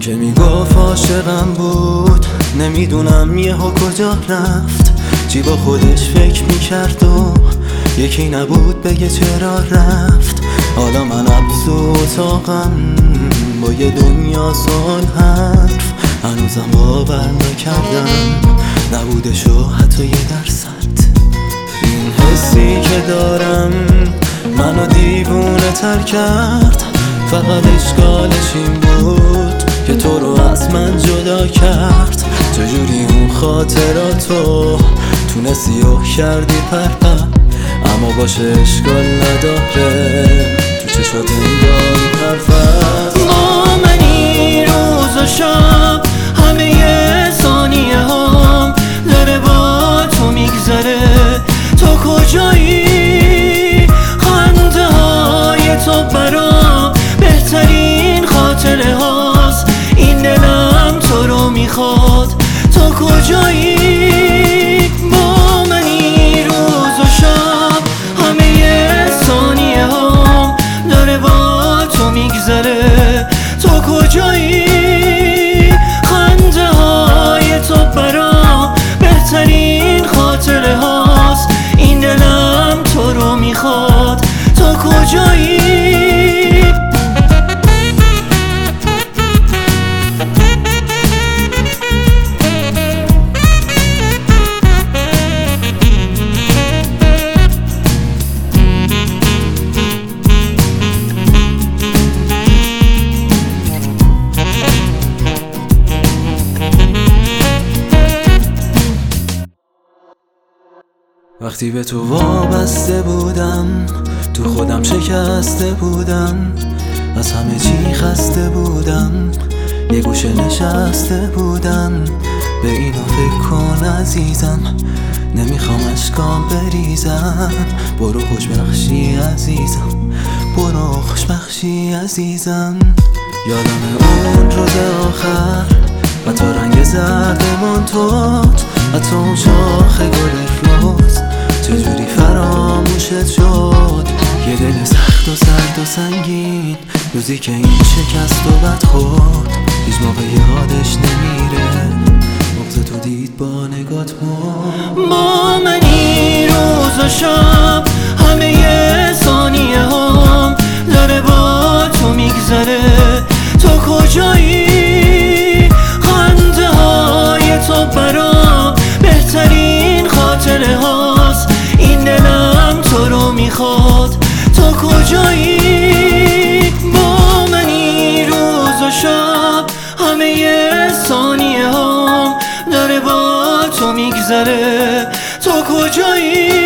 که میگفت عاشقم بود، نمیدونم یهو کجا رفت. چی با خودش فکر میکرد و یکی نبود بگه چرا رفت. حالا من ابزو اتاقم با یه دنیا سوال حرف، هنوزم باور نکردم نبودشو حتی 1%. این حسی که دارم منو دیوونه تر کرد، فقط اشکالش این بود که تو رو از من جدا کرد. چجوری اون خاطراتو تونستی و کردی پرپر، اما باشه اشکال نداره، تو چشات انگار حرف هست. با منی روز و شب همه ثانیه هم داره با تو میگذره. تو کجایی؟ خنده های تو برام بهترین خاطره هاست. این دلم تو رو میخواد. تو کجایی؟ با منی روز و شب همه ثانیه هم داره با تو میگذره. تو کجایی؟ خنده های تو برام بهترین خاطره هاست. این دلم تو رو میخواد. تو کجایی؟ وقتی به تو وابسته بودم، تو خودم شکسته بودم، از همه چی خسته بودم، یه گوشه نشسته بودم. به اینو فکر کن عزیزم، نمیخوام اشکام بریزم. برو خوشبخشی عزیزم، برو خوشبخشی عزیزم. یادم اون روز آخر و تو رنگ زرد مانتوت، حتی اون شاخ گل روز چجوری فراموشت شد. یه دل سخت و سرد و سنگین، روزی که این شکست و بد خورد، هیچ موقع یادش نمیره. بغض تو دید با نگات با منی روز و شب همه ثانیه هم داره با تو میگذره. تو کجایی؟ خنده های تو برام بهترین خاطره هاست. این دلم تو رو میخواد. تو کجایی؟ با منی روز و شب همه ثانیه هم داره با تو میگذره. تو کجایی؟